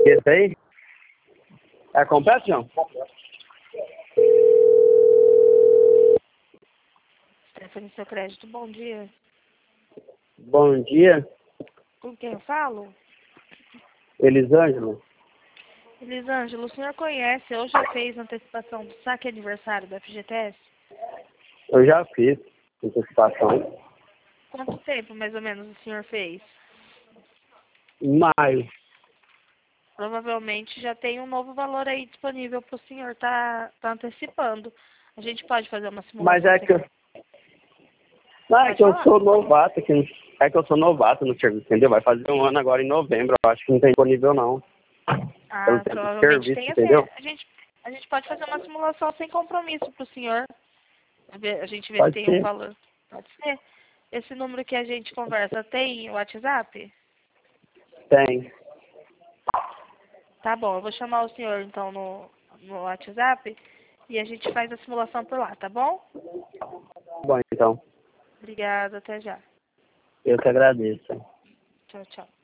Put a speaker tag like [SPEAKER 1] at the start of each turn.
[SPEAKER 1] Esse aí? É completo, João?
[SPEAKER 2] Stephanie, seu crédito, bom dia.
[SPEAKER 1] Bom dia,
[SPEAKER 2] Com quem eu falo?
[SPEAKER 1] Elisângela.
[SPEAKER 2] Elisângela, o senhor conhece ou já fez antecipação do saque aniversário da FGTS?
[SPEAKER 1] Eu já fiz antecipação.
[SPEAKER 2] Quanto tempo, mais ou menos, o senhor fez?
[SPEAKER 1] Em maio.
[SPEAKER 2] Provavelmente já tem um novo valor aí disponível para o senhor tá antecipando. A gente pode fazer uma simulação.
[SPEAKER 1] Mas é que eu... Não, é
[SPEAKER 2] Pode
[SPEAKER 1] que eu
[SPEAKER 2] falar?
[SPEAKER 1] sou novato aqui. É que eu sou novato no serviço, entendeu? Vai fazer um ano agora em novembro. Eu acho que não tem disponível, não. Pelo tempo de
[SPEAKER 2] Provavelmente
[SPEAKER 1] serviço,
[SPEAKER 2] tem assim.
[SPEAKER 1] entendeu?
[SPEAKER 2] A gente pode fazer uma simulação sem compromisso para o senhor. A gente vê se
[SPEAKER 1] Pode
[SPEAKER 2] tem um
[SPEAKER 1] ser.
[SPEAKER 2] valor. Pode ser? Esse número que a gente conversa tem o WhatsApp?
[SPEAKER 1] Tem.
[SPEAKER 2] Tá bom, eu vou chamar o senhor então no WhatsApp e a gente faz a simulação por lá, tá bom?
[SPEAKER 1] Bom, então.
[SPEAKER 2] Obrigada, até já.
[SPEAKER 1] Eu que agradeço.
[SPEAKER 2] Tchau, tchau.